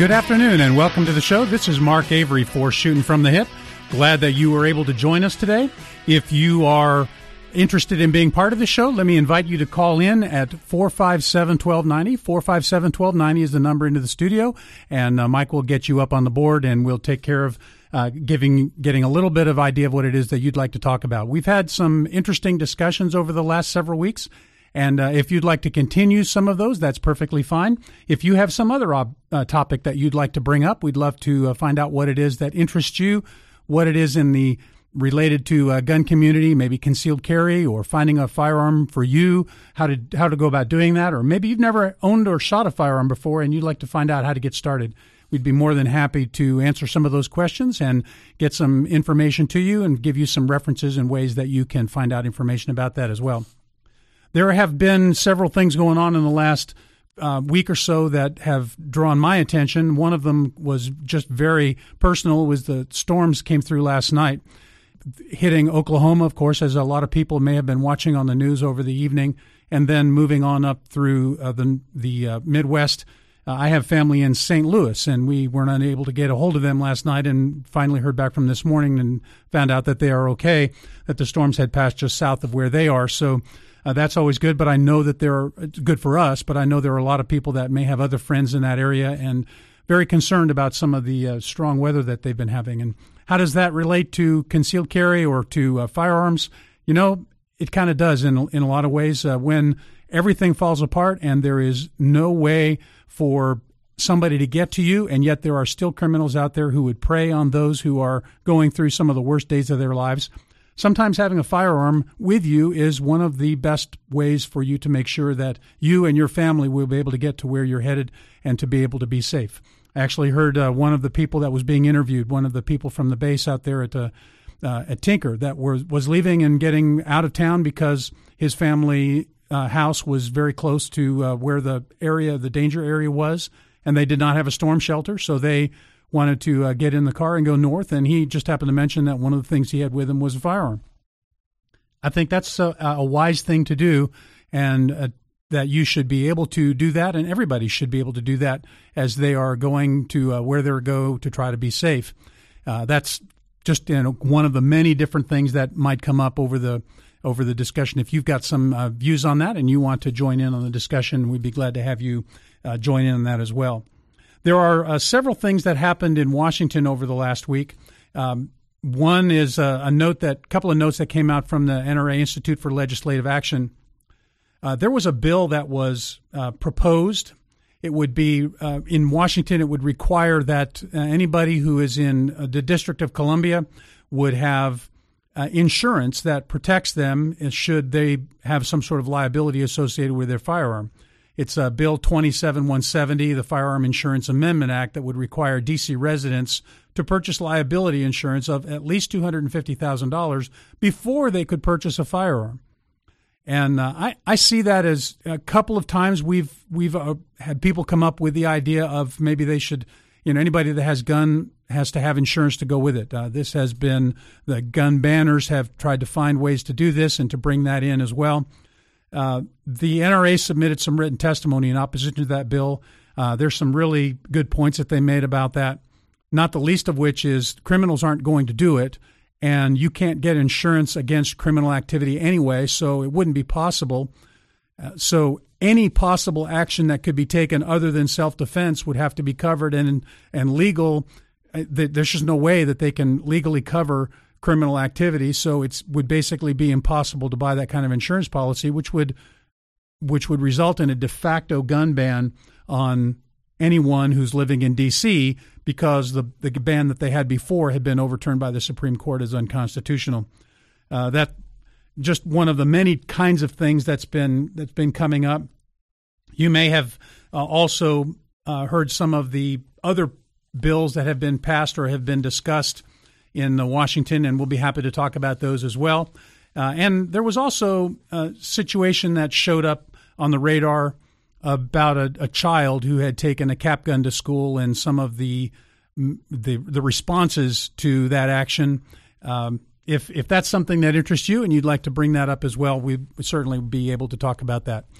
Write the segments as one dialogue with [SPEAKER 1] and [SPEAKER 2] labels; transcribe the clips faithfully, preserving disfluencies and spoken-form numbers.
[SPEAKER 1] Good afternoon and welcome to the show. This is Mark Avery for Shooting from the Hip. Glad that you were able to join us today. If you are interested in being part of the show, let me invite you to call in at four five seven, one two nine zero. four five seven, one two nine zero is the number into the studio, and uh, Mike will get you up on the board, and we'll take care of uh, giving getting a little bit of idea of what it is that you'd like to talk about. We've had some interesting discussions over the last several weeks, and uh, if you'd like to continue some of those, that's perfectly fine. If you have some other ob- uh, topic that you'd like to bring up, we'd love to uh, find out what it is that interests you, what it is in the related to uh, gun community, maybe concealed carry or finding a firearm for you, how to how to go about doing that, or maybe you've never owned or shot a firearm before and you'd like to find out how to get started. We'd be more than happy to answer some of those questions and get some information to you and give you some references and ways that you can find out information about that as well. There have been several things going on in the last uh, week or so that have drawn my attention. One of them was just very personal, was the storms came through last night, hitting Oklahoma, of course, as a lot of people may have been watching on the news over the evening, and then moving on up through uh, the, the uh, Midwest. Uh, I have family in Saint Louis, and we weren't unable to get a hold of them last night and finally heard back from this morning and found out that they are okay, that the storms had passed just south of where they are. So Uh, that's always good, but I know that there are, it's good for us, but I know there are a lot of people that may have other friends in that area and very concerned about some of the uh, strong weather that they've been having. And how does that relate to concealed carry or to uh, firearms? You know, it kind of does in, in a lot of ways. Uh, when everything falls apart and there is no way for somebody to get to you, and yet there are still criminals out there who would prey on those who are going through some of the worst days of their lives, sometimes having a firearm with you is one of the best ways for you to make sure that you and your family will be able to get to where you're headed and to be able to be safe. I actually heard uh, one of the people that was being interviewed, one of the people from the base out there at uh, uh, at Tinker, that was, was leaving and getting out of town because his family uh, house was very close to uh, where the area, the danger area was, and they did not have a storm shelter, so they wanted to uh, get in the car and go north, and he just happened to mention that one of the things he had with him was a firearm. I think that's a, a wise thing to do, and uh, that you should be able to do that, and everybody should be able to do that as they are going to uh, where they go to try to be safe. Uh, that's just you know, one of the many different things that might come up over the over the discussion. If you've got some uh, views on that and you want to join in on the discussion, we'd be glad to have you uh, join in on that as well. There are uh, several things that happened in Washington over the last week. Um, one is uh, a note that, couple of notes that came out from the N R A Institute for Legislative Action. Uh, there was a bill that was uh, proposed. It would be uh, in Washington. It would require that uh, anybody who is in uh, the District of Columbia would have uh, insurance that protects them should they have some sort of liability associated with their firearm. It's uh, Bill twenty-seven one seventy, the Firearm Insurance Amendment Act, that would require D C residents to purchase liability insurance of at least two hundred fifty thousand dollars before they could purchase a firearm. And uh, I, I see that as a couple of times we've we've uh, had people come up with the idea of maybe they should, you know, anybody that has gun has to have insurance to go with it. Uh, this has been, the gun banners have tried to find ways to do this and to bring that in as well. Uh, the N R A submitted some written testimony in opposition to that bill. Uh, there's some really good points that they made about that, not the least of which is criminals aren't going to do it, and you can't get insurance against criminal activity anyway, so it wouldn't be possible. Uh, so any possible action that could be taken other than self-defense would have to be covered and, and legal. Uh, there's just no way that they can legally cover criminal activity, so it would basically be impossible to buy that kind of insurance policy, which would which would result in a de facto gun ban on anyone who's living in D C because the the ban that they had before had been overturned by the Supreme Court as unconstitutional. Uh, that just one of the many kinds of things that's been that's been coming up. You may have uh, also uh, heard some of the other bills that have been passed or have been discussed in uh, Washington, and we'll be happy to talk about those as well. Uh, and there was also a situation that showed up on the radar about a, a child who had taken a cap gun to school and some of the the, the responses to that action. Um, if if that's something that interests you and you'd like to bring that up as well, we'd certainly be able to talk about that.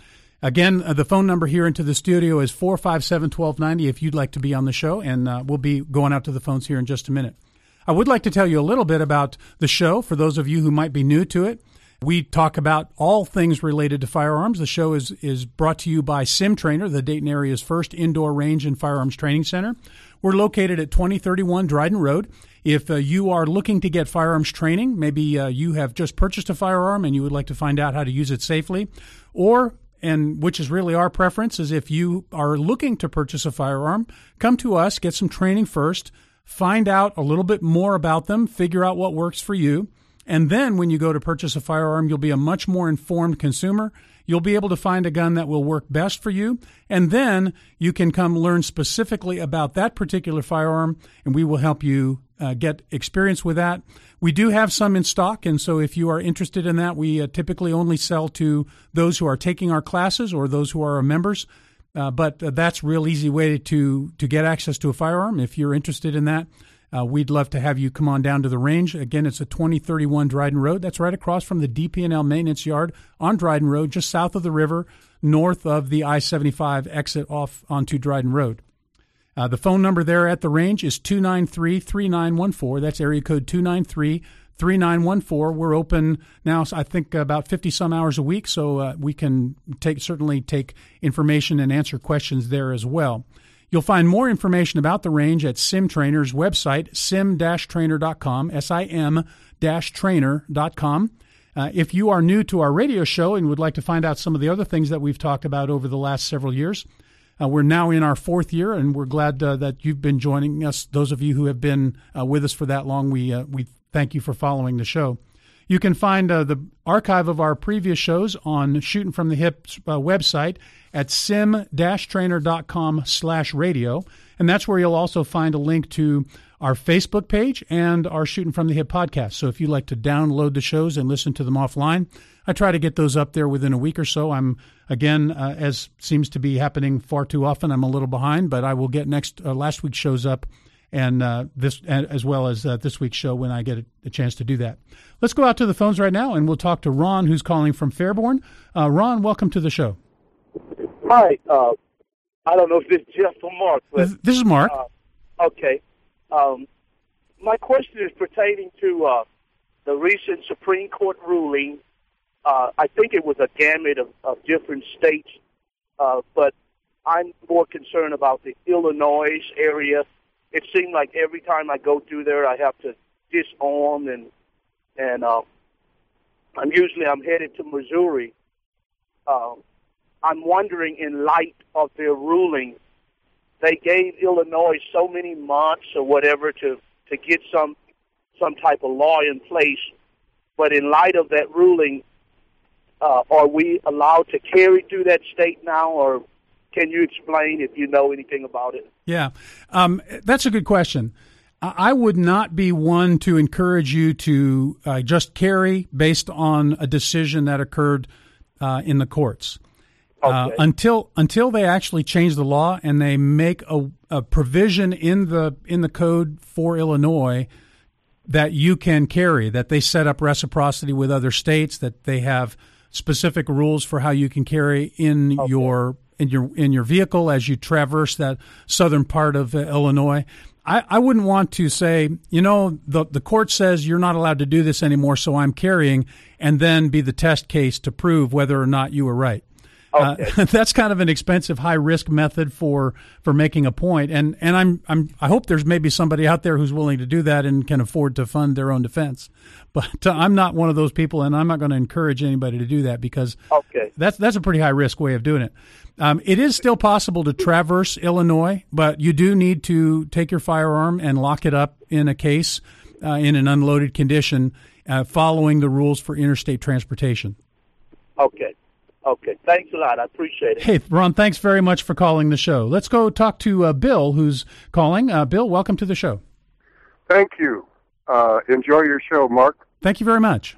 [SPEAKER 1] Again, uh, the phone number here into the studio is four five seven, one two nine zero if you'd like to be on the show, and uh, we'll be going out to the phones here in just a minute. I would like to tell you a little bit about the show for those of you who might be new to it. We talk about all things related to firearms. The show is, is brought to you by Sim Trainer, the Dayton area's first indoor range and firearms training center. We're located at twenty thirty-one Dryden Road. If uh, you are looking to get firearms training, maybe uh, you have just purchased a firearm and you would like to find out how to use it safely, or, and which is really our preference, is if you are looking to purchase a firearm, come to us, get some training first, find out a little bit more about them, figure out what works for you, and then when you go to purchase a firearm, you'll be a much more informed consumer. You'll be able to find a gun that will work best for you, and then you can come learn specifically about that particular firearm, and we will help you uh, get experience with that. We do have some in stock, and so if you are interested in that, we uh, typically only sell to those who are taking our classes or those who are our members, uh, but uh, that's a real easy way to, to get access to a firearm. If you're interested in that, Uh, we'd love to have you come on down to the range. Again, it's at twenty thirty-one Dryden Road. That's right across from the D P and L maintenance yard on Dryden Road, just south of the river, north of the I seventy-five exit off onto Dryden Road. Uh, the phone number there at the range is two nine three, three nine one four. That's area code two nine three, three nine one four. We're open now, I think, about fifty-some hours a week, so uh, we can take certainly take information and answer questions there as well. You'll find more information about the range at Sim Trainer's website, sim dash trainer dot com, S I M dash trainer dot com. Uh, if you are new to our radio show and would like to find out some of the other things that we've talked about over the last several years, uh, we're now in our fourth year, and we're glad uh, that you've been joining us. Those of you who have been uh, with us for that long, we uh, we thank you for following the show. You can find uh, the archive of our previous shows on Shooting from the Hip uh, website at sim dash trainer dot com slash radio. And that's where you'll also find a link to our Facebook page and our Shooting from the Hip podcast. So if you like to download the shows and listen to them offline, I try to get those up there within a week or so. I'm, again, uh, as seems to be happening far too often, I'm a little behind, but I will get next uh, last week's shows up and uh, this as well as uh, this week's show when I get a, a chance to do that. Let's go out to the phones right now, and we'll talk to Ron, who's calling from Fairborn. Uh, Ron, welcome to the show.
[SPEAKER 2] Hi. Uh, I don't know if this is Jeff or Mark. But,
[SPEAKER 1] this is Mark.
[SPEAKER 2] Uh, okay. Um, my question is pertaining to uh, the recent Supreme Court ruling. Uh, I think it was a gamut of, of different states, uh, but I'm more concerned about the Illinois area. It seemed like every time I go through there, I have to disarm, and and uh, I'm usually I'm headed to Missouri. Uh, I'm wondering, in light of their ruling, they gave Illinois so many months or whatever to, to get some some type of law in place. But in light of that ruling, uh, are we allowed to carry through that state now, or can you explain if you know anything about it?
[SPEAKER 1] Yeah, um, that's a good question. I would not be one to encourage you to uh, just carry based on a decision that occurred uh, in the courts.
[SPEAKER 2] Okay.
[SPEAKER 1] Uh, until until they actually change the law and they make a, a provision in the in the code for Illinois that you can carry, that they set up reciprocity with other states, that they have specific rules for how you can carry in
[SPEAKER 2] okay.
[SPEAKER 1] your in your in your vehicle as you traverse that southern part of uh, Illinois. I, I wouldn't want to say, you know, the the court says you're not allowed to do this anymore, so I'm carrying, and then be the test case to prove whether or not you were right.
[SPEAKER 2] Okay.
[SPEAKER 1] Uh, that's kind of an expensive, high risk method for, for making a point. And, and I'm, I'm, I hope there's maybe somebody out there who's willing to do that and can afford to fund their own defense. But uh, I'm not one of those people, and I'm not going to encourage anybody to do that because
[SPEAKER 2] okay.
[SPEAKER 1] that's, that's a pretty high risk way of doing it. Um, it is still possible to traverse Illinois, but you do need to take your firearm and lock it up in a case uh, in an unloaded condition, uh, following the rules for interstate transportation.
[SPEAKER 2] Okay. Okay, thanks a lot. I appreciate it.
[SPEAKER 1] Hey, Ron, thanks very much for calling the show. Let's go talk to uh, Bill, who's calling. Uh, Bill, welcome to the show.
[SPEAKER 3] Thank you. Uh, enjoy your show, Mark.
[SPEAKER 1] Thank you very much.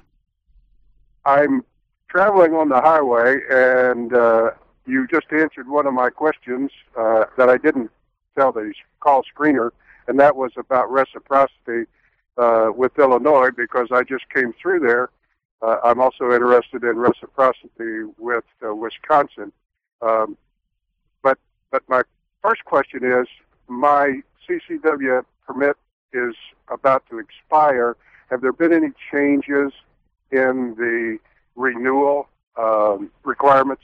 [SPEAKER 3] I'm traveling on the highway, and uh, you just answered one of my questions uh, that I didn't tell the call screener, and that was about reciprocity uh, with Illinois, because I just came through there. Uh, I'm also interested in reciprocity with uh, Wisconsin. Um, but but my first question is, my C C W permit is about to expire. Have there been any changes in the renewal um, requirements?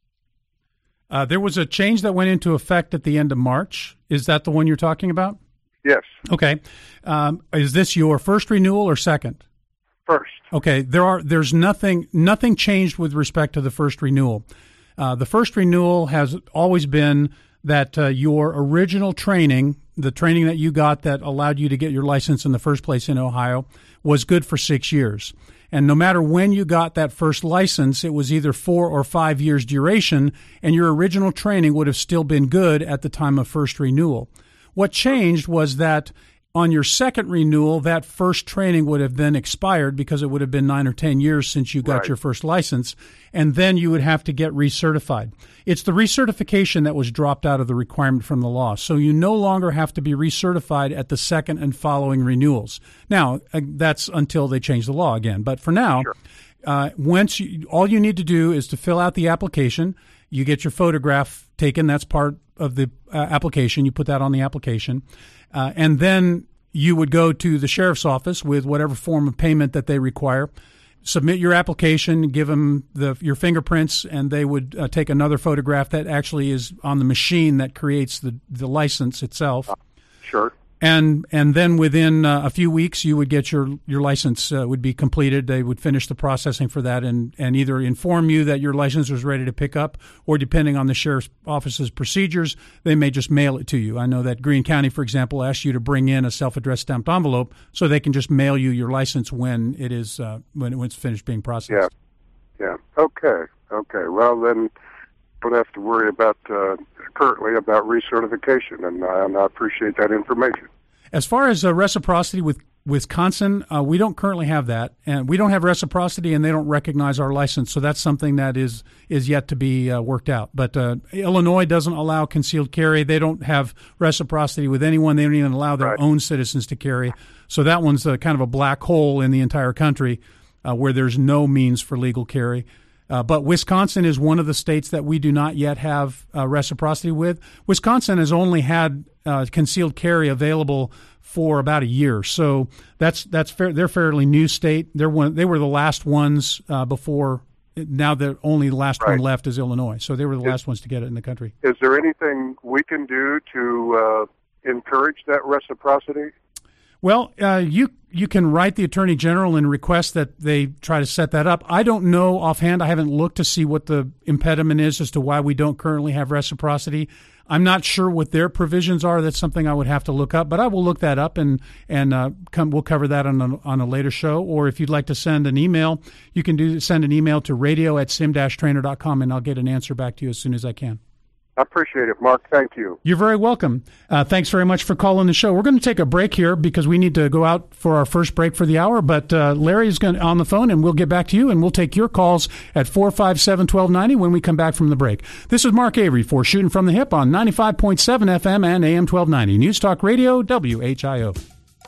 [SPEAKER 1] Uh, there was a change that went into effect at the end of March. Is that the one you're talking about?
[SPEAKER 3] Yes.
[SPEAKER 1] Okay. Um, is this your first renewal or second?
[SPEAKER 3] First.
[SPEAKER 1] Okay. There are. There's nothing. Nothing changed with respect to the first renewal. Uh, the first renewal has always been that uh, your original training, the training that you got that allowed you to get your license in the first place in Ohio, was good for six years. And no matter when you got that first license, it was either four or five years duration, and your original training would have still been good at the time of first renewal. What changed was that on your second renewal, that first training would have then expired because it would have been nine or ten years since you got
[SPEAKER 3] Right.
[SPEAKER 1] your first license, and then you would have to get recertified. It's the recertification that was dropped out of the requirement from the law. So you no longer have to be recertified at the second and following renewals. Now, uh, that's until they change the law again. But for now,
[SPEAKER 3] Sure.
[SPEAKER 1] uh, once you, all you need to do is to fill out the application. You get your photograph taken. That's part of the uh, application. You put that on the application. Uh, and then you would go to the sheriff's office with whatever form of payment that they require, submit your application, give them the, your fingerprints, and they would uh, take another photograph that actually is on the machine that creates the, the license itself.
[SPEAKER 3] Sure.
[SPEAKER 1] And and then within uh, a few weeks, you would get your your license uh, would be completed. They would finish the processing for that and, and either inform you that your license was ready to pick up, or depending on the sheriff's office's procedures, they may just mail it to you. I know that Greene County, for example, asks you to bring in a self-addressed stamped envelope so they can just mail you your license when it is uh, when it's finished being processed.
[SPEAKER 3] Yeah. Yeah. Okay. Okay. Well, then don't have to worry about uh, currently about recertification, and, uh, and I appreciate that information.
[SPEAKER 1] As far as uh, reciprocity with Wisconsin, uh, we don't currently have that, and we don't have reciprocity, and they don't recognize our license. So that's something that is is yet to be uh, worked out. But uh, Illinois doesn't allow concealed carry. They don't have reciprocity with anyone. They don't even allow their
[SPEAKER 3] Right.
[SPEAKER 1] own citizens to carry. So that one's uh, kind of a black hole in the entire country uh, where there's no means for legal carry. Uh, but Wisconsin is one of the states that we do not yet have uh, reciprocity with. Wisconsin has only had uh, concealed carry available for about a year, so that's that's fair. They're a fairly new state. They're one. They were the last ones uh, before. Now the only last
[SPEAKER 3] Right.
[SPEAKER 1] one left is Illinois, so they were the last ones to get it in the country.
[SPEAKER 3] Is there anything we can do to uh, encourage that reciprocity?
[SPEAKER 1] Well, uh, you you can write the Attorney General and request that they try to set that up. I don't know offhand. I haven't looked to see what the impediment is as to why we don't currently have reciprocity. I'm not sure what their provisions are. That's something I would have to look up, but I will look that up and and uh, come. We'll cover that on a, on a later show. Or if you'd like to send an email, you can do send an email to radio at sim dash trainer dot com, and I'll get an answer back to you as soon as I can.
[SPEAKER 3] I appreciate it, Mark. Thank you.
[SPEAKER 1] You're very welcome. Uh, thanks very much for calling the show. We're going to take a break here because we need to go out for our first break for the hour. But uh, Larry's going to, on the phone, and we'll get back to you, and we'll take your calls at four five seven, one two nine zero when we come back from the break. This is Mark Avery for Shooting from the Hip on ninety-five point seven F M and A M twelve ninety. News Talk Radio, W H I O.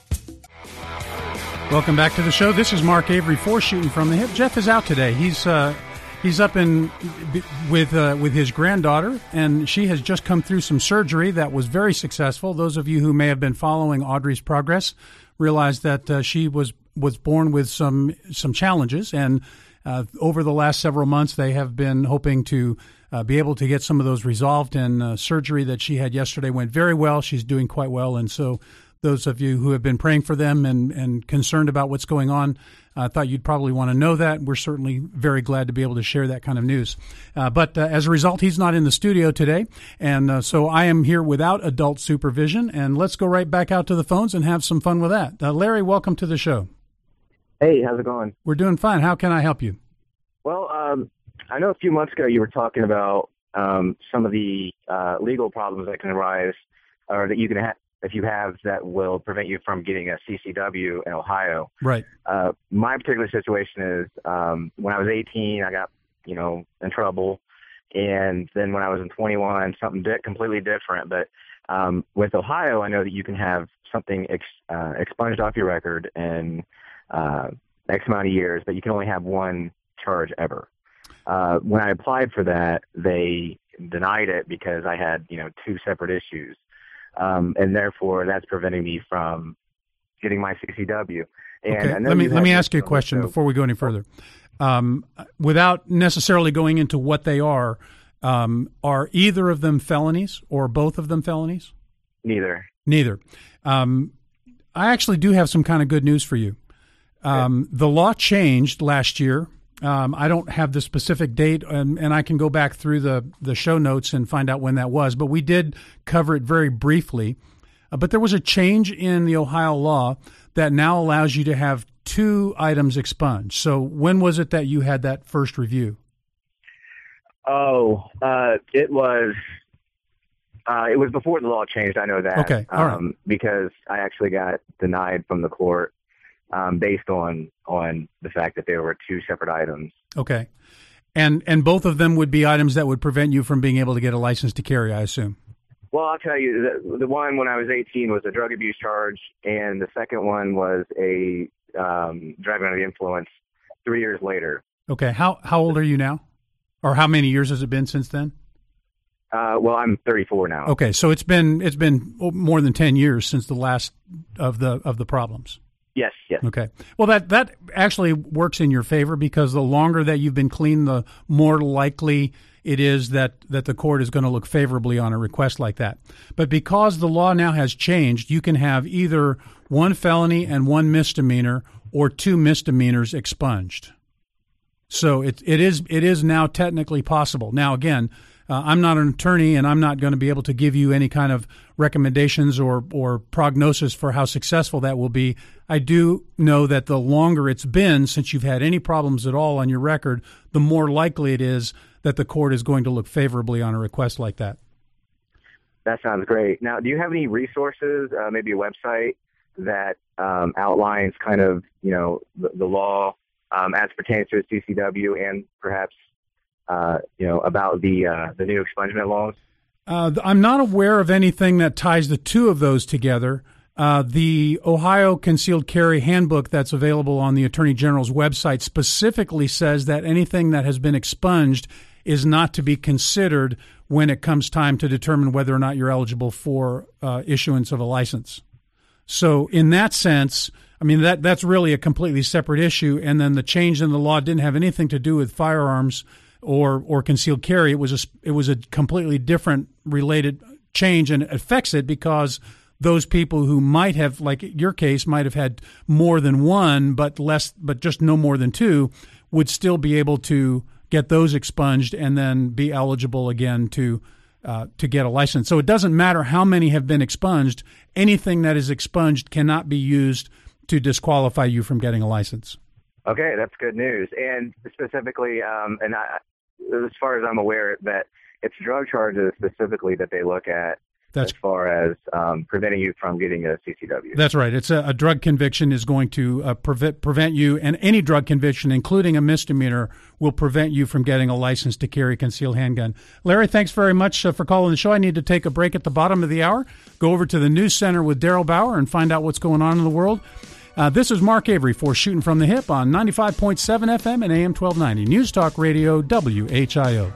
[SPEAKER 1] Welcome back to the show. This is Mark Avery for Shooting from the Hip. Jeff is out today. He's... Uh, He's up in with uh, with his granddaughter, and she has just come through some surgery that was very successful. Those of you who may have been following Audrey's progress realize that uh, she was was born with some some challenges, and uh, over the last several months, they have been hoping to uh, be able to get some of those resolved. And uh, surgery that she had yesterday went very well. She's doing quite well, and so those of you who have been praying for them and, and concerned about what's going on, I uh, thought you'd probably want to know that. We're certainly very glad to be able to share that kind of news. Uh, but uh, as a result, he's not in the studio today, and uh, so I am here without adult supervision, and let's go right back out to the phones and have some fun with that. Uh, Larry, welcome to the show.
[SPEAKER 4] Hey, how's it going?
[SPEAKER 1] We're doing fine. How can I help you?
[SPEAKER 4] Well, um, I know a few months ago you were talking about um, some of the uh, legal problems that can arise or that you can have if you have that will prevent you from getting a C C W in Ohio.
[SPEAKER 1] Right.
[SPEAKER 4] Uh, my particular situation is um, when I was eighteen, I got, you know, in trouble. And then when I was in twenty-one, something di- completely different. But um, with Ohio, I know that you can have something ex- uh, expunged off your record in uh, X amount of years, but you can only have one charge ever. Uh, when I applied for that, they denied it because I had, you know, two separate issues. Um, and therefore that's preventing me from getting my C C W. And
[SPEAKER 1] okay.
[SPEAKER 4] I know
[SPEAKER 1] let me,
[SPEAKER 4] you
[SPEAKER 1] let me
[SPEAKER 4] had
[SPEAKER 1] ask you a question
[SPEAKER 4] so,
[SPEAKER 1] before we go any further. Um, without necessarily going into what they are, um, are either of them felonies or both of them felonies?
[SPEAKER 4] Neither.
[SPEAKER 1] Neither. Um, I actually do have some kind of good news for you. Um, the law changed last year. Um, I don't have the specific date, and, and I can go back through the, the show notes and find out when that was, but we did cover it very briefly. Uh, but there was a change in the Ohio law that now allows you to have two items expunged. So when was it that you had that first review?
[SPEAKER 4] Oh, uh, it was uh, it was before the law changed. I know that.
[SPEAKER 1] Okay, all right.
[SPEAKER 4] Um, because I actually got denied from the court um, based on on the fact that there were two separate items.
[SPEAKER 1] Okay, and and both of them would be items that would prevent you from being able to get a license to carry, I assume.
[SPEAKER 4] Well, I'll tell you, the, the one when I was eighteen was a drug abuse charge, and the second one was a um, driving under the influence three years later.
[SPEAKER 1] Okay, how how old are you now? Or how many years has it been since then?
[SPEAKER 4] Uh, well, I'm thirty-four now.
[SPEAKER 1] Okay, so it's been it's been more than ten years since the last of the of the problems.
[SPEAKER 4] Yes, yes.
[SPEAKER 1] Okay. Well, that that actually works in your favor because the longer that you've been clean, the more likely it is that, that the court is going to look favorably on a request like that. But because the law now has changed, you can have either one felony and one misdemeanor or two misdemeanors expunged. So it it is it is now technically possible. Now, again, uh, I'm not an attorney, and I'm not going to be able to give you any kind of recommendations or or prognosis for how successful that will be. I do know that the longer it's been since you've had any problems at all on your record, the more likely it is that the court is going to look favorably on a request like that.
[SPEAKER 4] That sounds great. Now, do you have any resources, uh, maybe a website that um, outlines kind of, you know, the, the law um, as pertains to a C C W and perhaps, uh, you know, about the uh, the new expungement laws?
[SPEAKER 1] Uh, I'm not aware of anything that ties the two of those together. Uh, the Ohio Concealed Carry Handbook that's available on the Attorney General's website specifically says that anything that has been expunged is not to be considered when it comes time to determine whether or not you're eligible for uh, issuance of a license. So in that sense, I mean, that that's really a completely separate issue. And then the change in the law didn't have anything to do with firearms or or concealed carry. It was a, it was a completely different related change, and it affects it because those people who might have, like your case, might have had more than one, but less, but just no more than two, would still be able to get those expunged and then be eligible again to uh, to get a license. So it doesn't matter how many have been expunged. Anything that is expunged cannot be used to disqualify you from getting a license.
[SPEAKER 4] Okay, that's good news. And specifically, um, and I, as far as I'm aware, that it's drug charges specifically that they look at. That's, as far as um, preventing you from getting a C C W.
[SPEAKER 1] That's right. It's a, a drug conviction is going to uh, prevent prevent you, and any drug conviction, including a misdemeanor, will prevent you from getting a license to carry a concealed handgun. Larry, thanks very much uh, for calling the show. I need to take a break at the bottom of the hour, go over to the News Center with Daryl Bauer and find out what's going on in the world. Uh, this is Mark Avery for Shooting from the Hip on ninety-five point seven F M and A M twelve ninety. News Talk Radio, W H I O.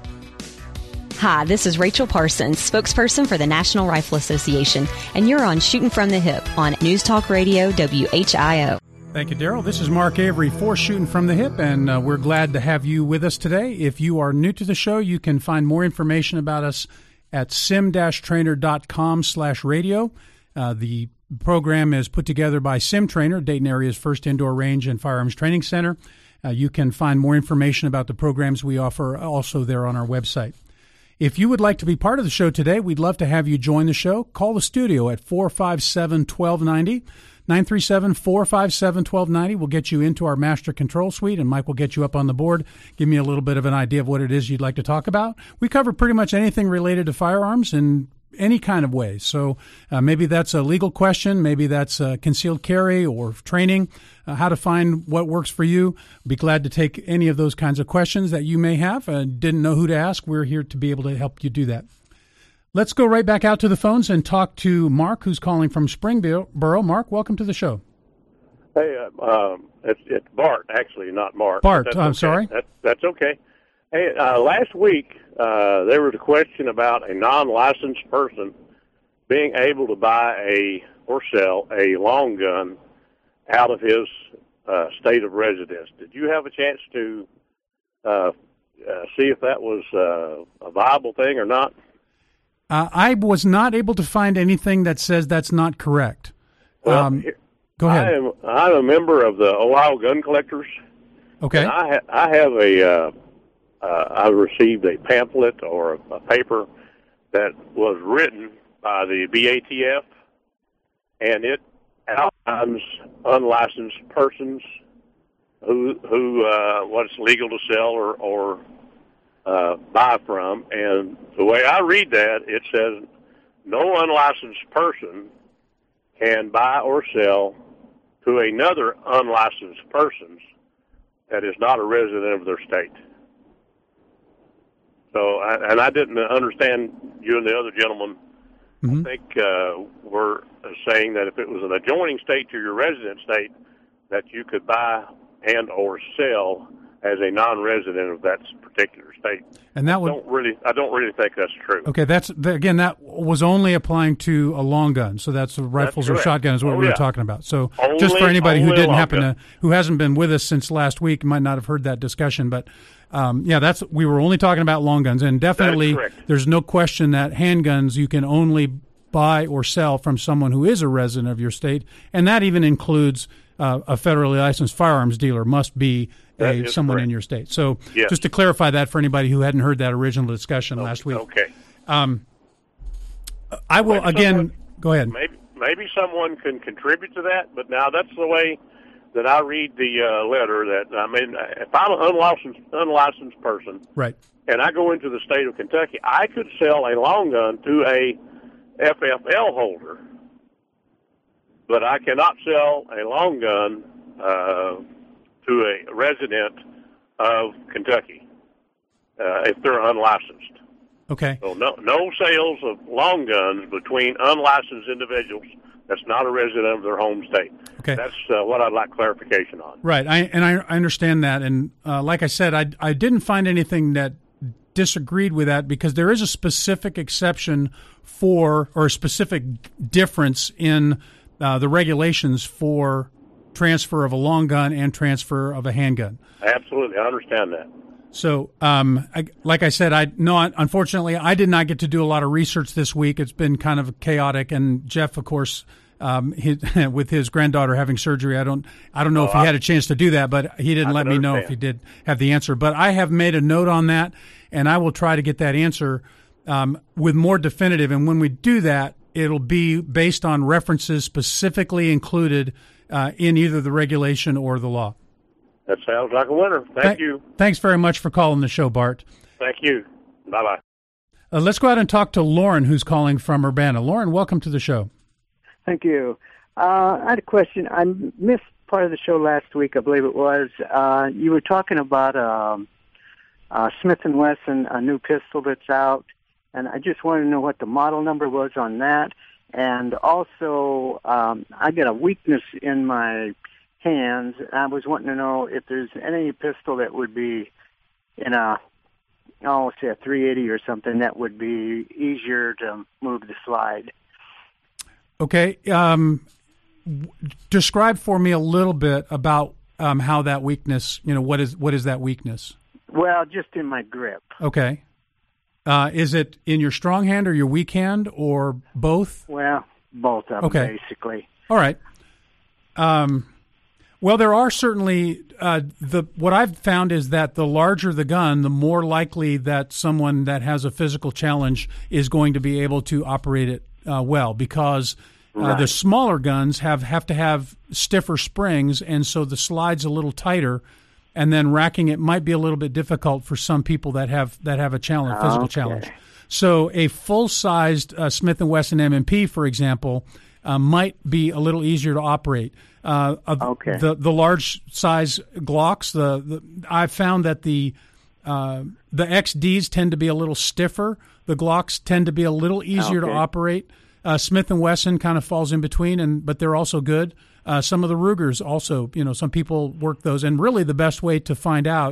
[SPEAKER 5] Hi, this is Rachel Parsons, spokesperson for the National Rifle Association, and you're on Shooting from the Hip on News Talk Radio, W H I O.
[SPEAKER 1] Thank you, Daryl. This is Mark Avery for Shooting from the Hip, and uh, we're glad to have you with us today. If you are new to the show, you can find more information about us at sim-trainer.com slash radio. Uh, the program is put together by Sim Trainer, Dayton area's first indoor range and firearms training center. Uh, you can find more information about the programs we offer also there on our website. If you would like to be part of the show today, we'd love to have you join the show. Call the studio at four five seven, one two nine zero, nine three seven, four five seven, one two nine zero. We'll get you into our master control suite, and Mike will get you up on the board, give me a little bit of an idea of what it is you'd like to talk about. We cover pretty much anything related to firearms in any kind of way. So uh, maybe that's a legal question, maybe that's uh, concealed carry or training, uh, how to find what works for you. Be glad to take any of those kinds of questions that you may have. Uh, didn't know who to ask. We're here to be able to help you do that. Let's go right back out to the phones and talk to Mark, who's calling from Springboro. Mark, welcome to the show.
[SPEAKER 6] Hey, uh, um, it's, it's Bart, actually, not Mark.
[SPEAKER 1] Bart,
[SPEAKER 6] that's
[SPEAKER 1] I'm
[SPEAKER 6] okay.
[SPEAKER 1] sorry.
[SPEAKER 6] That's, that's okay. Hey, uh, last week uh, there was a question about a non-licensed person being able to buy a or sell a long gun out of his uh, state of residence. Did you have a chance to uh, uh, see if that was uh, a viable thing or not?
[SPEAKER 1] Uh, I was not able to find anything that says that's not correct.
[SPEAKER 6] Well,
[SPEAKER 1] um, go ahead.
[SPEAKER 6] I am, I'm a member of the Ohio Gun Collectors.
[SPEAKER 1] Okay.
[SPEAKER 6] And I, ha- I have a, uh, uh, I received a pamphlet or a, a paper that was written by the B A T F, and it outlines unlicensed persons who, who uh, what's legal to sell or, or uh, buy from. And the way I read that, it says no unlicensed person can buy or sell to another unlicensed person that is not a resident of their state. So, and I didn't understand you and the other gentleman, mm-hmm. I think, uh, were saying that if it was an adjoining state to your resident state, that you could buy and or sell as a non-resident of that particular state.
[SPEAKER 1] And that would,
[SPEAKER 6] I don't really, I don't really think that's true.
[SPEAKER 1] Okay, that's again that was only applying to a long gun, so that's rifles
[SPEAKER 6] that's
[SPEAKER 1] or shotguns. What
[SPEAKER 6] oh,
[SPEAKER 1] we
[SPEAKER 6] yeah.
[SPEAKER 1] were talking about. So
[SPEAKER 6] only,
[SPEAKER 1] just for anybody who didn't happen
[SPEAKER 6] gun.
[SPEAKER 1] to, who hasn't been with us since last week, might not have heard that discussion. But um, yeah, that's we were only talking about long guns, and definitely there's no question that handguns you can only buy or sell from someone who is a resident of your state, and that even includes uh, a federally licensed firearms dealer must be a, someone
[SPEAKER 6] correct.
[SPEAKER 1] in your state. So
[SPEAKER 6] yes.
[SPEAKER 1] just to clarify that for anybody who hadn't heard that original discussion
[SPEAKER 6] okay.
[SPEAKER 1] last week.
[SPEAKER 6] Okay.
[SPEAKER 1] Um, I will
[SPEAKER 6] maybe
[SPEAKER 1] again.
[SPEAKER 6] Someone,
[SPEAKER 1] go ahead.
[SPEAKER 6] Maybe maybe someone can contribute to that, but now that's the way that I read the uh, letter. That I mean, if I'm an unlicensed unlicensed person,
[SPEAKER 1] right,
[SPEAKER 6] and I go into the state of Kentucky, I could sell a long gun to a F F L holder, but I cannot sell a long gun uh, to a resident of Kentucky uh, if they're unlicensed.
[SPEAKER 1] Okay.
[SPEAKER 6] So no, no sales of long guns between unlicensed individuals that's not a resident of their home state.
[SPEAKER 1] Okay.
[SPEAKER 6] That's uh, what I'd like clarification on.
[SPEAKER 1] Right, I, and I, I understand that. And uh, like I said, I, I didn't find anything that disagreed with that because there is a specific exception for, or a specific difference in uh, the regulations for transfer of a long gun and transfer of a handgun.
[SPEAKER 6] Absolutely, I understand that.
[SPEAKER 1] So, um, I, like I said, I no, unfortunately, I did not get to do a lot of research this week. It's been kind of chaotic, and Jeff, of course, um, his, with his granddaughter having surgery, I don't, I don't know
[SPEAKER 6] oh,
[SPEAKER 1] if he
[SPEAKER 6] I,
[SPEAKER 1] had a chance to do that, but he didn't
[SPEAKER 6] I
[SPEAKER 1] let me know
[SPEAKER 6] understand.
[SPEAKER 1] if he did have the answer. But I have made a note on that, and I will try to get that answer um, with more definitive. And when we do that, it'll be based on references specifically included uh, in either the regulation or the law.
[SPEAKER 6] That sounds like a winner. Thank
[SPEAKER 1] Th-
[SPEAKER 6] you.
[SPEAKER 1] Thanks very much for calling the show, Bart.
[SPEAKER 6] Thank you. Bye-bye.
[SPEAKER 1] Uh, let's go out and talk to Lauren, who's calling from Urbana. Lauren, welcome to the show.
[SPEAKER 7] Thank you. Uh, I had a question. I missed part of the show last week, I believe it was. Uh, you were talking about um, uh, Smith and Wesson, a new pistol that's out, and I just wanted to know what the model number was on that. And also, um, I got a weakness in my hands. I was wanting to know if there's any pistol that would be in a, oh, say a three eighty or something that would be easier to move the slide.
[SPEAKER 1] Okay. Um, w- describe for me a little bit about um, how that weakness, you know, what is what is that weakness?
[SPEAKER 7] Well, just in my grip.
[SPEAKER 1] Okay. Uh, is it in your strong hand or your weak hand or both?
[SPEAKER 7] Well, both of them,
[SPEAKER 1] okay.
[SPEAKER 7] basically.
[SPEAKER 1] All right. Um, well, there are certainly uh, the what I've found is that the larger the gun, the more likely that someone that has a physical challenge is going to be able to operate it uh, well, because uh,
[SPEAKER 7] right.
[SPEAKER 1] the smaller guns have, have to have stiffer springs, and so the slide's a little tighter, and then racking it might be a little bit difficult for some people that have that have a challenge, physical
[SPEAKER 7] okay.
[SPEAKER 1] challenge. So a full-sized uh, Smith and Wesson M and P, for example, uh, might be a little easier to operate. Uh,
[SPEAKER 7] okay.
[SPEAKER 1] The the large size Glocks, the, the I've found that the uh, the X Ds tend to be a little stiffer. The Glocks tend to be a little easier
[SPEAKER 7] okay.
[SPEAKER 1] to operate. Uh, Smith and Wesson kind of falls in between, and but they're also good. Uh, some of the Rugers also, you know, some people work those, and really the best way to find out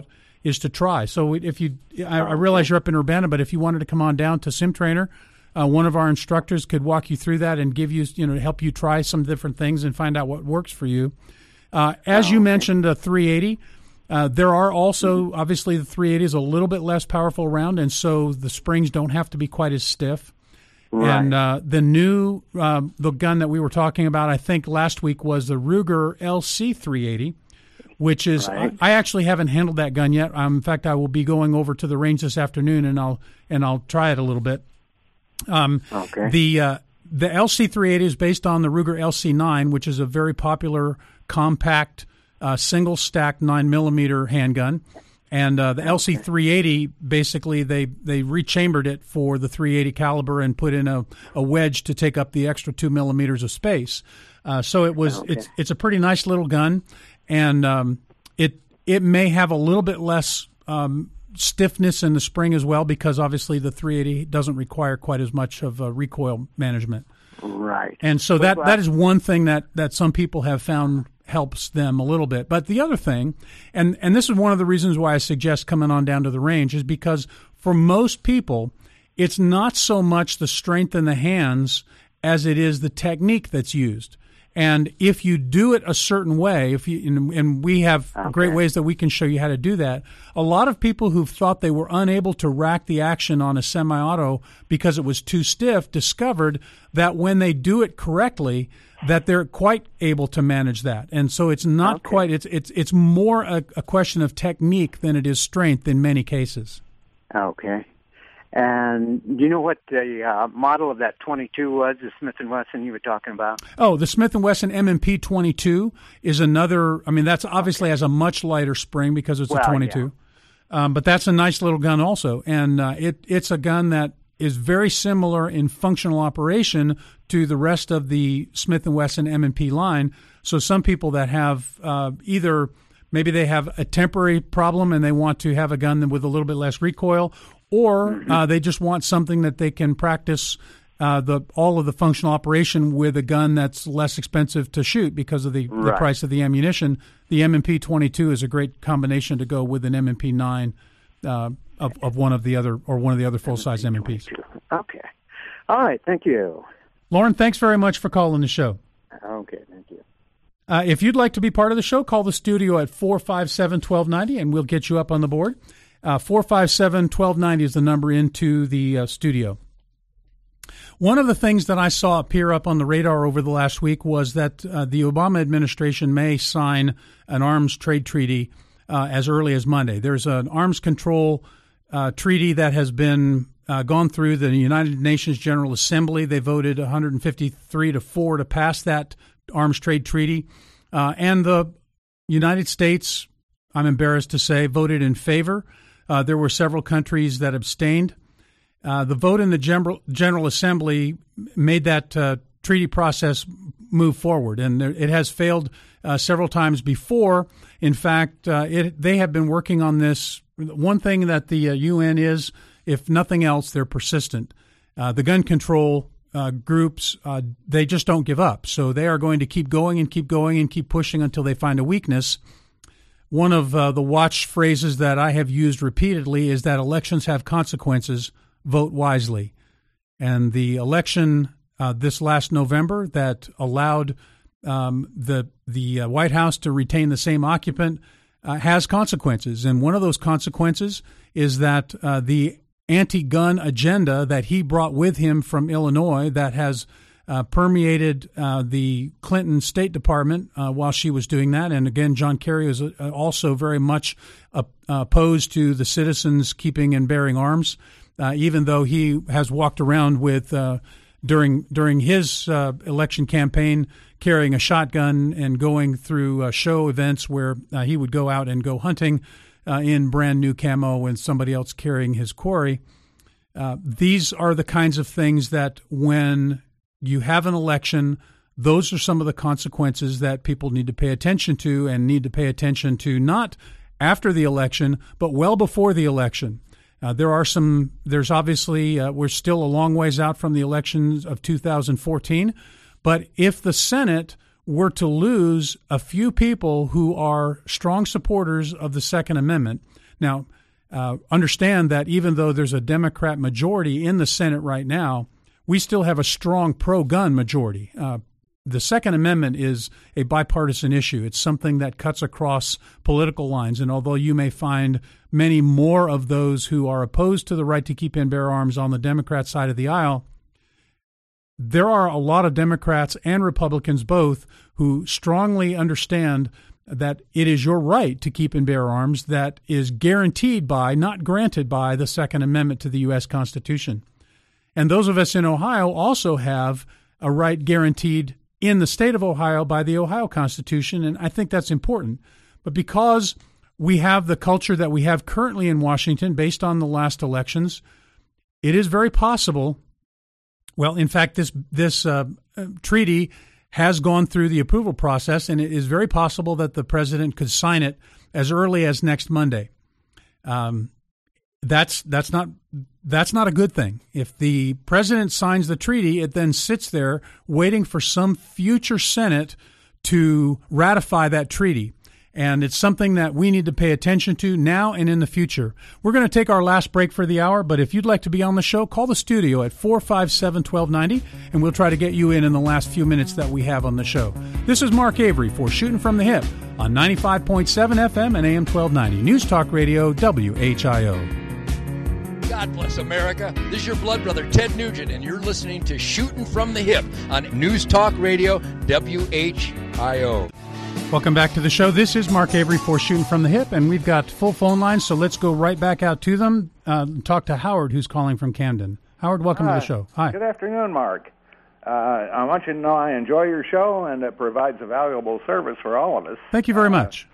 [SPEAKER 1] is to try. So if you, I, I realize you're up in Urbana, but if you wanted to come on down to Sim Trainer, uh, one of our instructors could walk you through that and give you, you know, help you try some different things and find out what works for you. Uh, as you mentioned, a three eighty. Uh, there are also, mm-hmm. obviously, the three eighty is a little bit less powerful round, and so the springs don't have to be quite as stiff.
[SPEAKER 7] Right.
[SPEAKER 1] And uh, the new, uh, the gun that we were talking about, I think last week, was the Ruger L C three eighty, which is,
[SPEAKER 7] right.
[SPEAKER 1] I, I actually haven't handled that gun yet. Um, in fact, I will be going over to the range this afternoon, and I'll and I'll try it a little bit. Um,
[SPEAKER 7] okay.
[SPEAKER 1] The uh, the L C three eighty is based on the Ruger L C nine, which is a very popular compact uh, single stack nine millimeter handgun. And uh, the okay. L C three eighty, basically, they, they rechambered it for the three eighty caliber and put in a, a wedge to take up the extra two millimeters of space. Uh, so it was okay. it's it's a pretty nice little gun, and um, it it may have a little bit less um, stiffness in the spring as well, because obviously the three eighty doesn't require quite as much of uh, recoil management.
[SPEAKER 7] Right.
[SPEAKER 1] And so that, that is one thing that, that some people have found helps them a little bit. But the other thing, and, and this is one of the reasons why I suggest coming on down to the range, is because for most people, it's not so much the strength in the hands as it is the technique that's used. And if you do it a certain way, if you and, and we have okay. great ways that we can show you how to do that. A lot of people who've thought they were unable to rack the action on a semi-auto because it was too stiff discovered that when they do it correctly, that they're quite able to manage that. And so it's not okay. quite it's it's it's more a, a question of technique than it is strength in many cases.
[SPEAKER 7] Okay. And do you know what the uh, model of that twenty-two was, the Smith and Wesson you were talking about?
[SPEAKER 1] Oh, the Smith and Wesson M M P twenty-two is another. I mean, that's obviously okay. has a much lighter spring because it's well, a twenty-two. Yeah. Um, but that's a nice little gun also, and uh, it it's a gun that is very similar in functional operation to the rest of the Smith and Wesson M M P line. So some people that have uh, either maybe they have a temporary problem and they want to have a gun with a little bit less recoil, or uh, they just want something that they can practice uh, the all of the functional operation with a gun that's less expensive to shoot because of the, right. the price of the ammunition. The M M P twenty-two is a great combination to go with an M M P nine uh, of, of one of the other or one of the other full size M M Ps.
[SPEAKER 7] Okay, all right, thank you,
[SPEAKER 1] Lauren. Thanks very much for calling the show.
[SPEAKER 7] Okay, thank you.
[SPEAKER 1] Uh, if you'd like to be part of the show, call the studio at four five seven, one two nine zero, and we'll get you up on the board. Uh, four five seven, one two nine zero is the number into the uh, studio. One of the things that I saw appear up on the radar over the last week was that uh, the Obama administration may sign an arms trade treaty uh, as early as Monday. There's an arms control uh, treaty that has been uh, gone through the United Nations General Assembly. They voted one hundred fifty-three to four to pass that arms trade treaty. Uh, and the United States, I'm embarrassed to say, voted in favor. Uh, there were several countries that abstained. Uh, the vote in the General, General Assembly made that uh, treaty process move forward, and there, it has failed uh, several times before. In fact, uh, it, they have been working on this. One thing that the uh, U N is, if nothing else, they're persistent. Uh, the gun control uh, groups, uh, they just don't give up. So they are going to keep going and keep going and keep pushing until they find a weakness. One of uh, the watch phrases that I have used repeatedly is that elections have consequences. Vote wisely. And the election uh, this last November that allowed um, the the uh, White House to retain the same occupant uh, has consequences. And one of those consequences is that uh, the anti-gun agenda that he brought with him from Illinois that has Uh, permeated uh, the Clinton State Department uh, while she was doing that. And again, John Kerry was uh, also very much uh, opposed to the citizens keeping and bearing arms, uh, even though he has walked around with, uh, during during his uh, election campaign, carrying a shotgun and going through uh, show events where uh, he would go out and go hunting uh, in brand new camo and somebody else carrying his quarry. Uh, these are the kinds of things that when you have an election, those are some of the consequences that people need to pay attention to and need to pay attention to not after the election, but well before the election. Uh, there are some, there's obviously, uh, we're still a long ways out from the elections of two thousand fourteen, but if the Senate were to lose a few people who are strong supporters of the Second Amendment, Now, uh, understand that even though there's a Democrat majority in the Senate right now, we still have a strong pro-gun majority. Uh, the Second Amendment is a bipartisan issue. It's something that cuts across political lines. And although you may find many more of those who are opposed to the right to keep and bear arms on the Democrat side of the aisle, there are a lot of Democrats and Republicans both who strongly understand that it is your right to keep and bear arms that is guaranteed by, not granted by, the Second Amendment to the U S Constitution. And those of us in Ohio also have a right guaranteed in the state of Ohio by the Ohio Constitution, and I think that's important. But because we have the culture that we have currently in Washington based on the last elections, it is very possible, well, in fact, this this uh, treaty has gone through the approval process, and it is very possible that the president could sign it as early as next Monday. Um, that's that's not that's not a good thing. If the president signs the treaty, it then sits there waiting for some future Senate to ratify that treaty. And it's something that we need to pay attention to now and in the future. We're going to take our last break for the hour, but if you'd like to be on the show, call the studio at four five seven, one two nine zero, and we'll try to get you in in the last few minutes that we have on the show. This is Mark Avery for Shooting from the Hip on ninety-five point seven F M and A M twelve ninety. News Talk Radio, W H I O.
[SPEAKER 8] God bless America. This is your blood brother, Ted Nugent, and you're listening to Shooting from the Hip on News Talk Radio, W H I O.
[SPEAKER 1] Welcome back to the show. This is Mark Avery for Shooting from the Hip, and we've got full phone lines, so let's go right back out to them. Uh, talk to Howard, who's calling from Camden. Howard, welcome
[SPEAKER 9] Hi.
[SPEAKER 1] to the show. Hi.
[SPEAKER 9] Good afternoon, Mark. Uh, I want you to know I enjoy your show, and it provides a valuable service for all of us.
[SPEAKER 1] Thank you very
[SPEAKER 9] uh,
[SPEAKER 1] much.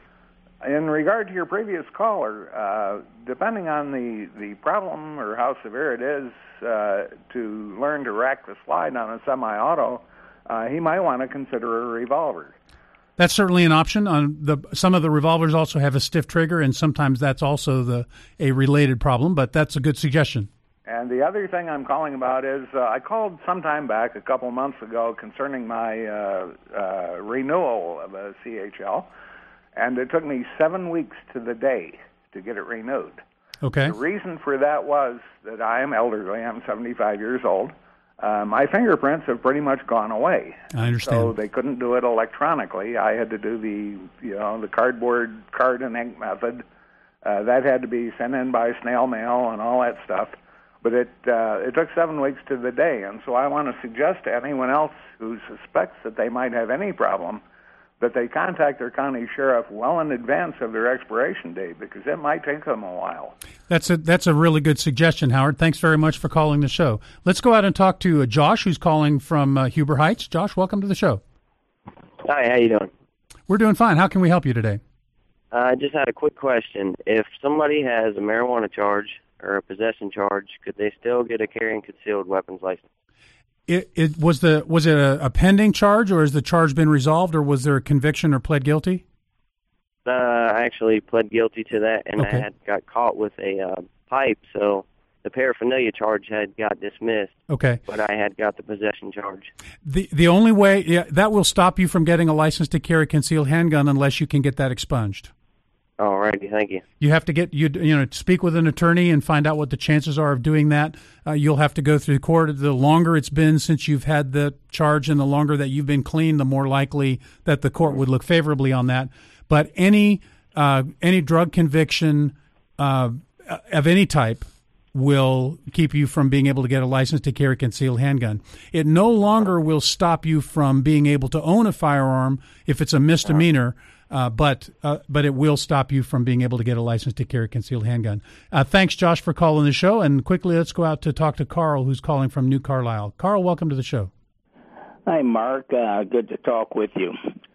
[SPEAKER 9] In regard to your previous caller, uh, depending on the, the problem or how severe it is uh, to learn to rack the slide on a semi-auto, uh, he might want to consider a revolver.
[SPEAKER 1] That's certainly an option. On the some of the revolvers also have a stiff trigger, and sometimes that's also the a related problem. But that's a good suggestion.
[SPEAKER 9] And the other thing I'm calling about is uh, I called sometime back a couple months ago concerning my uh, uh, renewal of a C H L, and it took me seven weeks to the day to get it renewed.
[SPEAKER 1] Okay.
[SPEAKER 9] The reason for that was that I am elderly. I'm seventy-five years old. Uh, my fingerprints have pretty much gone away.
[SPEAKER 1] I understand.
[SPEAKER 9] So they couldn't do it electronically. I had to do the, you know, the cardboard card and ink method. Uh, that had to be sent in by snail mail and all that stuff. But it uh, it took seven weeks to the day. And so I want to suggest to anyone else who suspects that they might have any problem that they contact their county sheriff well in advance of their expiration date, because it might take them a while.
[SPEAKER 1] That's a that's a really good suggestion, Howard. Thanks very much for calling the show. Let's go out and talk to uh, Josh, who's calling from uh, Huber Heights. Josh, welcome to the show.
[SPEAKER 10] Hi, how you doing?
[SPEAKER 1] We're doing fine. How can we help you today?
[SPEAKER 10] Uh, I just had a quick question. If somebody has a marijuana charge or a possession charge, could they still get a carrying concealed weapons license?
[SPEAKER 1] It, it was the was it a, a pending charge, or has the charge been resolved, or was there a conviction or pled guilty?
[SPEAKER 10] Uh, I actually pled guilty to that, and
[SPEAKER 1] Okay.
[SPEAKER 10] I had got caught with a uh, pipe, so the paraphernalia charge had got dismissed.
[SPEAKER 1] Okay.
[SPEAKER 10] But I had got the possession charge.
[SPEAKER 1] The the only way yeah, that will stop you from getting a license to carry a concealed handgun unless you can get that expunged.
[SPEAKER 10] All righty, thank you.
[SPEAKER 1] You have to get you you know speak with an attorney and find out what the chances are of doing that. Uh, you'll have to go through court. The longer it's been since you've had the charge, and the longer that you've been clean, the more likely that the court would look favorably on that. But any uh, any drug conviction uh, of any type will keep you from being able to get a license to carry a concealed handgun. It no longer will stop you from being able to own a firearm if it's a misdemeanor. Uh, but uh, but it will stop you from being able to get a license to carry a concealed handgun. Uh, thanks, Josh, for calling the show. And quickly, let's go out to talk to Carl, who's calling from New Carlisle. Carl, welcome to the show.
[SPEAKER 11] Hi, Mark. Uh, good to talk with you.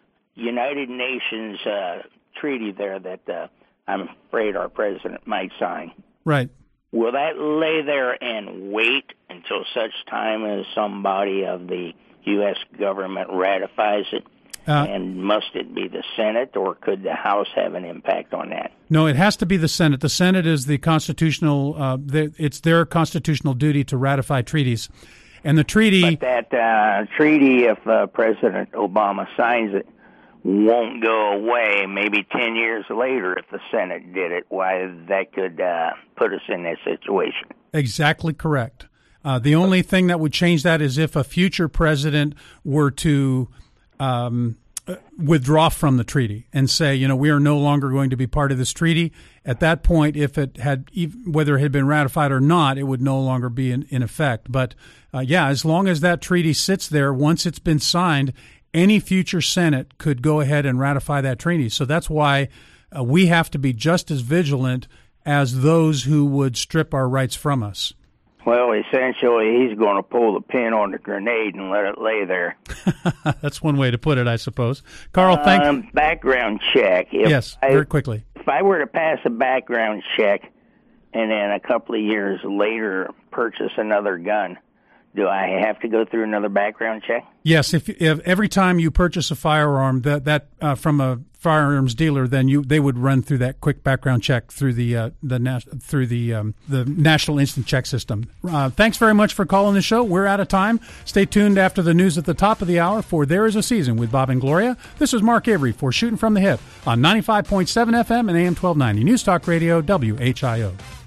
[SPEAKER 11] United Nations uh, treaty there that uh, I'm afraid our president might sign.
[SPEAKER 1] Right.
[SPEAKER 11] Will that lay there and wait until such time as somebody of the U S government ratifies it? Uh, and must it be the Senate, or could the House have an impact on that?
[SPEAKER 1] No, it has to be the Senate. The Senate is the constitutional, uh, the, it's their constitutional duty to ratify treaties. And the treaty...
[SPEAKER 11] But that uh, treaty, if uh, President Obama signs it, won't go away maybe ten years later if the Senate did it, why that could uh, put us in this situation.
[SPEAKER 1] Exactly correct. Uh, the only thing that would change that is if a future president were to um, withdraw from the treaty and say, you know, we are no longer going to be part of this treaty. At that point, if it had, whether it had been ratified or not, it would no longer be in, in effect. But uh, yeah, as long as that treaty sits there, once it's been signed, any future Senate could go ahead and ratify that treaty. So that's why uh, we have to be just as vigilant as those who would strip our rights from us.
[SPEAKER 11] Well, essentially, he's going to pull the pin on the grenade and let it lay there.
[SPEAKER 1] That's one way to put it, I suppose. Carl, thank you.
[SPEAKER 11] Um, background check. If
[SPEAKER 1] yes,
[SPEAKER 11] I,
[SPEAKER 1] very quickly.
[SPEAKER 11] If I were to pass a background check and then a couple of years later purchase another gun, do I have to go through another background check?
[SPEAKER 1] Yes, if, if every time you purchase a firearm that that uh, from a firearms dealer, then you they would run through that quick background check through the uh, the nas- through the um, the National Instant Check System. Uh, thanks very much for calling the show. We're out of time. Stay tuned after the news at the top of the hour for There Is a Season with Bob and Gloria. This is Mark Avery for Shooting from the Hip on ninety-five point seven F M and A M twelve ninety News Talk Radio W H I O.